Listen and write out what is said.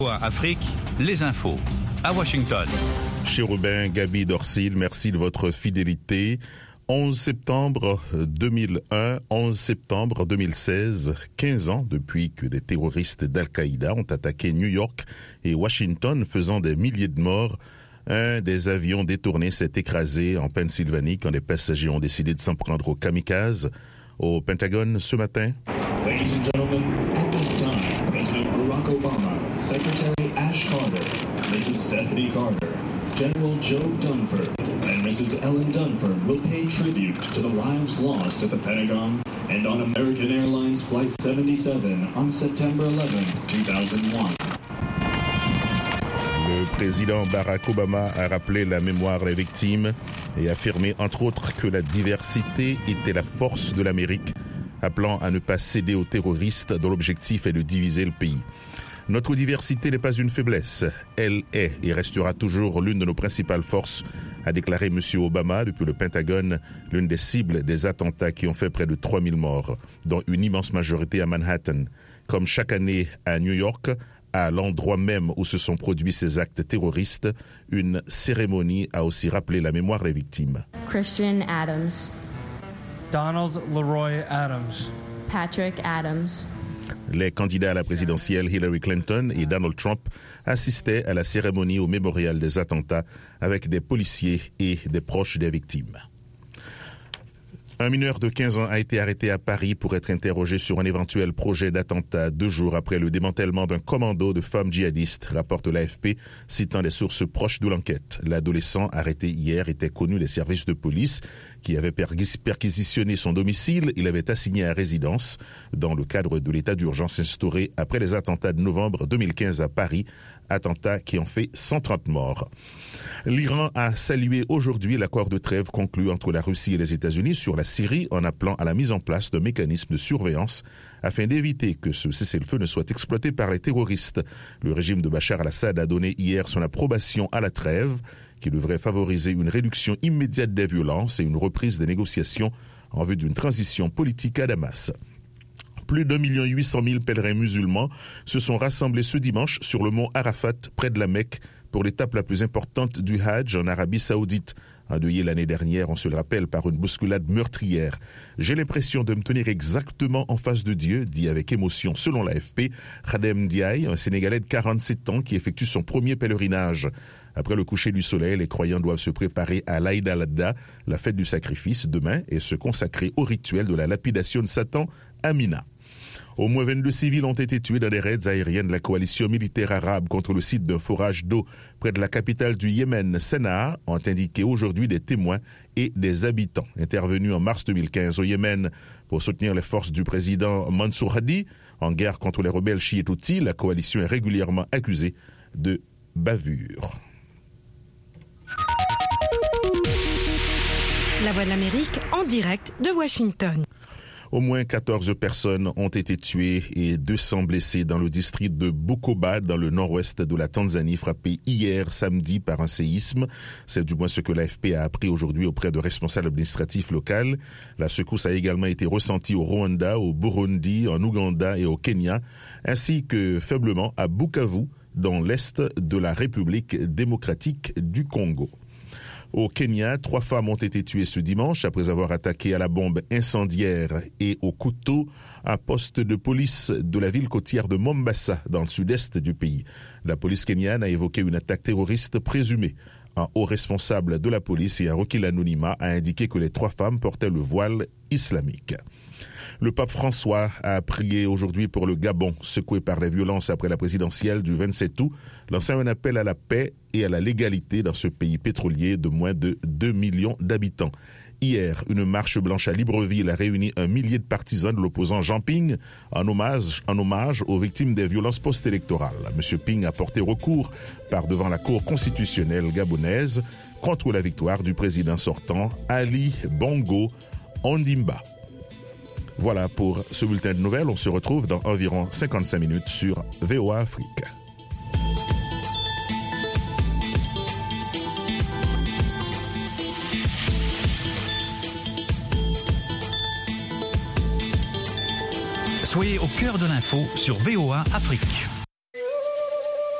Afrique, les infos à Washington. Chérubin, Gabi Dorsil, merci de votre fidélité. 11 septembre 2001, 11 septembre 2016, 15 ans depuis que des terroristes d'Al-Qaïda ont attaqué New York et Washington, faisant des milliers de morts. Un des avions détournés s'est écrasé en Pennsylvanie quand les passagers ont décidé de s'en prendre aux kamikazes. Au Pentagone ce matin. Ladies and gentlemen, at this time, President Barack Obama, Secretary Ash Carter, Mrs. Stephanie Carter, General Joe Dunford, and Mrs. Ellen Dunford will pay tribute to the lives lost at the Pentagon and on American Airlines Flight 77 on September 11, 2001. Le président Barack Obama a rappelé la mémoire des victimes et affirmé entre autres que la diversité était la force de l'Amérique, appelant à ne pas céder aux terroristes dont l'objectif est de diviser le pays. Notre diversité n'est pas une faiblesse, elle est et restera toujours l'une de nos principales forces, a déclaré M. Obama depuis le Pentagone, l'une des cibles des attentats qui ont fait près de 3000 morts, dont une immense majorité à Manhattan. Comme chaque année à New York, à l'endroit même où se sont produits ces actes terroristes, une cérémonie a aussi rappelé la mémoire des victimes. Christian Adams. Donald Leroy Adams. Patrick Adams. Les candidats à la présidentielle Hillary Clinton et Donald Trump assistaient à la cérémonie au mémorial des attentats avec des policiers et des proches des victimes. Un mineur de 15 ans a été arrêté à Paris pour être interrogé sur un éventuel projet d'attentat 2 jours après le démantèlement d'un commando de femmes djihadistes, rapporte l'AFP, citant des sources proches de l'enquête. L'adolescent arrêté hier était connu des services de police qui avaient perquisitionné son domicile. Il avait assigné à résidence dans le cadre de l'état d'urgence instauré après les attentats de novembre 2015 à Paris, attentats qui ont fait 130 morts. L'Iran a salué aujourd'hui l'accord de trêve conclu entre la Russie et les États-Unis sur la Syrie en appelant à la mise en place d'un mécanisme de surveillance afin d'éviter que ce cessez-le-feu ne soit exploité par les terroristes. Le régime de Bachar al-Assad a donné hier son approbation à la trêve qui devrait favoriser une réduction immédiate des violences et une reprise des négociations en vue d'une transition politique à Damas. Plus d'1 800 000 pèlerins musulmans se sont rassemblés ce dimanche sur le mont Arafat, près de la Mecque, pour l'étape la plus importante du Hajj en Arabie Saoudite. Endeuillé l'année dernière, on se le rappelle, par une bousculade meurtrière. J'ai l'impression de me tenir exactement en face de Dieu, dit avec émotion, selon l'AFP, Khadem Diaye, un Sénégalais de 47 ans qui effectue son premier pèlerinage. Après le coucher du soleil, les croyants doivent se préparer à l'Aïd al-Adha, la fête du sacrifice, demain, et se consacrer au rituel de la lapidation de Satan à Mina. Au moins 22 civils ont été tués dans des raids aériens de la coalition militaire arabe contre le site d'un forage d'eau près de la capitale du Yémen, Sanaa, ont indiqué aujourd'hui des témoins et des habitants intervenus en mars 2015 au Yémen pour soutenir les forces du président Mansour Hadi en guerre contre les rebelles chiites houthis. La coalition est régulièrement accusée de bavure. La Voix de l'Amérique en direct de Washington. Au moins 14 personnes ont été tuées et 200 blessées dans le district de Bukoba, dans le nord-ouest de la Tanzanie, frappé hier samedi par un séisme. C'est du moins ce que l'AFP a appris aujourd'hui auprès de responsables administratifs locaux. La secousse a également été ressentie au Rwanda, au Burundi, en Ouganda et au Kenya, ainsi que faiblement à Bukavu, dans l'est de la République démocratique du Congo. Au Kenya, 3 femmes ont été tuées ce dimanche après avoir attaqué à la bombe incendiaire et au couteau un poste de police de la ville côtière de Mombasa, dans le sud-est du pays. La police kenyane a évoqué une attaque terroriste présumée. Un haut responsable de la police et un requis l'anonymat a indiqué que les 3 femmes portaient le voile islamique. Le pape François a prié aujourd'hui pour le Gabon, secoué par les violences après la présidentielle du 27 août, lançant un appel à la paix et à la légalité dans ce pays pétrolier de moins de 2 millions d'habitants. Hier, une marche blanche à Libreville a réuni 1 millier de partisans de l'opposant Jean Ping en hommage aux victimes des violences post-électorales. M. Ping a porté recours par devant la Cour constitutionnelle gabonaise contre la victoire du président sortant Ali Bongo Ondimba. Voilà pour ce bulletin de nouvelles. On se retrouve dans environ 55 minutes sur VOA Afrique. Soyez au cœur de l'info sur VOA Afrique.